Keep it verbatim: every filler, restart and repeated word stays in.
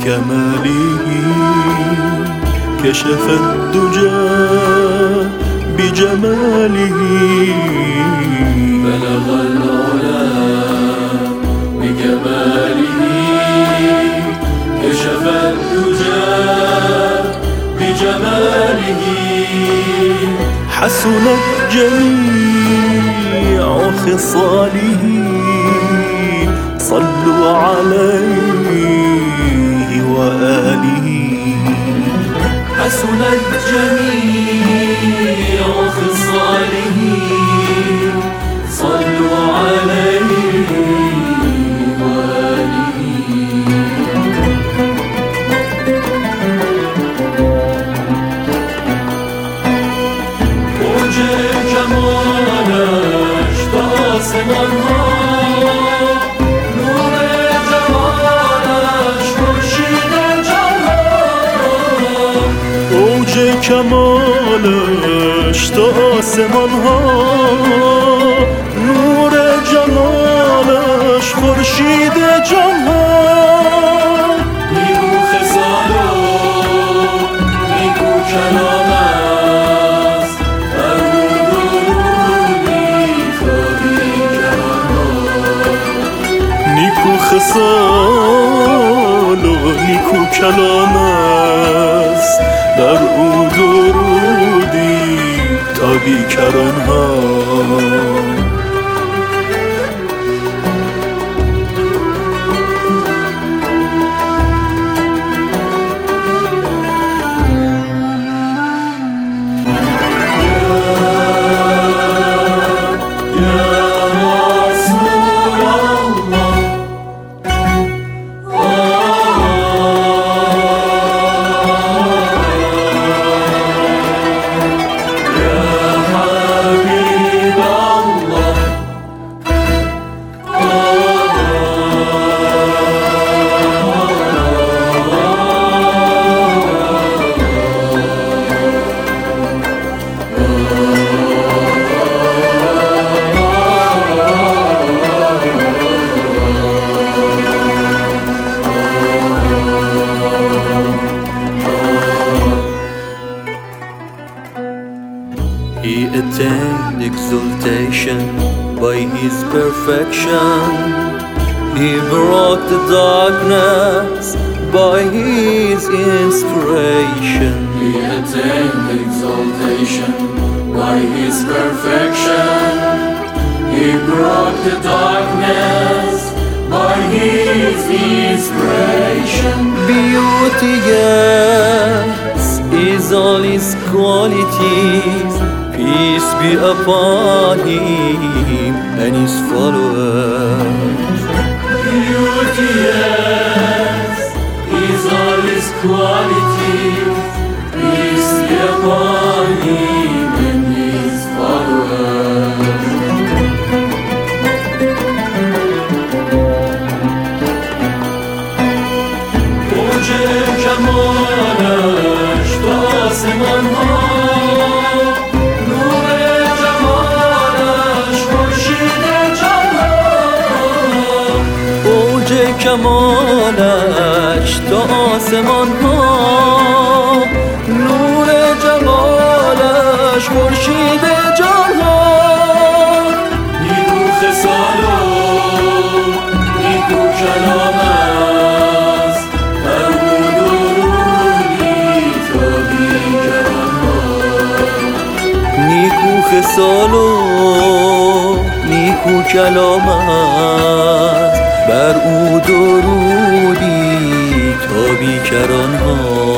بكماله كشف الدجى بجماله بلغ العلا بكماله كشف الدجى بجماله حسنت جميع خصاله صلوا عليه وآله حسنت جميع خصاله صلوا عليه وآله اوج کمالش تا آسمان ها نور جمالش خورشید جان ها اوج کمالش تا آسمان ها نور جمالش خورشید جان ها نیکو خصال و نیکو کلام است بر او درودی تا بیکران ها نیکو خصال و نیکو کلام است در او درودی تا بیکران ها He attained exaltation by his perfection. He broke the darkness by his inspiration. He attained exaltation by his perfection. He broke the darkness by his inspiration. Beauty, yes, is all his qualities. Peace be upon him and his followers. Beauty, yes, is all his qualities. Peace be upon him and his followers. اوج کمالش تا آسمان ها کمالش تا آسمان ها نور جمالش خورشید جان ها نیکو خصال و نیکو کلام است بر او درودی تا بیکران ها نیکو خصال و نیکو کلام است بر او درودی تا بیکران ها